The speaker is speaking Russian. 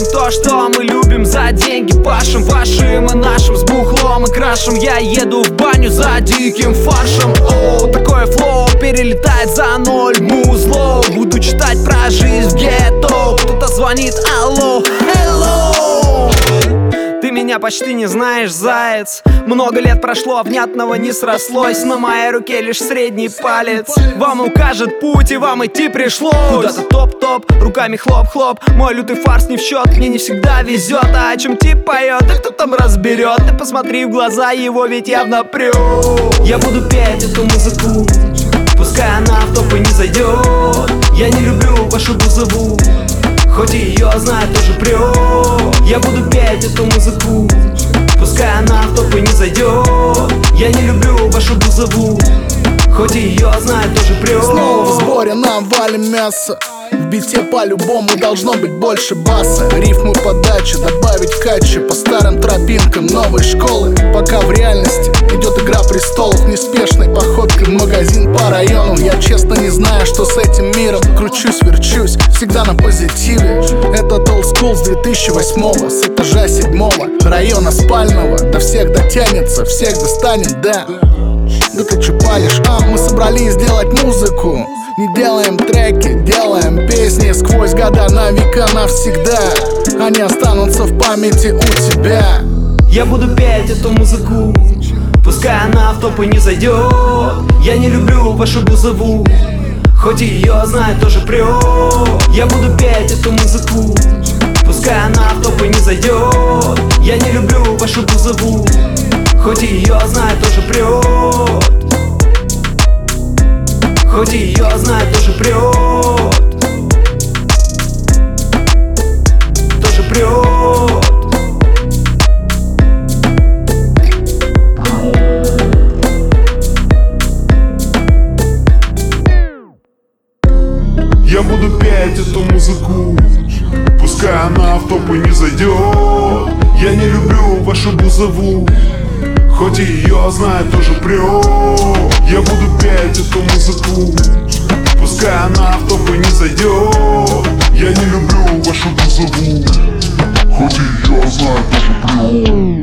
пашем то, что мы любим, за деньги пашем, вашим и нашим, с бухлом и крашем. Я еду в баню за диким фаршем. О, такое флоу перелетает за 0 музло. Буду читать про жизнь в гетто. Кто-то звонит, алло, hello. Ты меня почти не знаешь, заяц. Много лет прошло, а внятного не срослось. На моей руке лишь средний палец. Вам укажет путь, и вам идти пришлось. Куда-то топ-топ, руками хлоп-хлоп. Мой лютый фарс не в счет, мне не всегда везет. А о чем тип поет, а кто там разберет? Ты посмотри в глаза его, ведь явно прет. Я буду петь эту музыку, пускай она в топы не зайдет. Я не люблю вашу бузову, хоть и ее знает, тоже прет. Я буду петь эту музыку, пускай она в топы не зайдет. Я не люблю вашу бузову, хоть и ее знает, тоже прет. Снова в сборе нам валим мясо. В бите по-любому должно быть больше баса. Рифмы, подачи, добавить качи по старым тропинкам новой школы. Пока в реальности идет игра престолов, неспешной походкой в магазин по району. Я честно не знаю, что с этим миром. Кручусь, верчусь, всегда на позитиве. Этот old school с 2008-го, с этажа 7-го района спального. До всех дотянется, всех достанет, да. Да ты чё палишь? Мы собрались сделать музыку. Не делаем треки, делаем песни сквозь года, на века, навсегда. Они останутся в памяти у тебя. Я буду петь эту музыку, пускай она в топы не зайдет. Я не люблю вашу бузову, хоть и ее знает, тоже прет. Я буду петь эту музыку, пускай она в топы не зайдет. Я не люблю вашу бузову, хоть и ее знает, тоже прет. Хоть и ее знает, тоже прет. Тоже прет. Я буду петь эту музыку, пускай она в топы не зайдет. Я не люблю вашу бузову, хоть и ее знает, тоже прет. Я буду петь эту музыку, пускай она в топы не зайдет. Я не люблю вашу бузову, хоть и ее знает, тоже прет.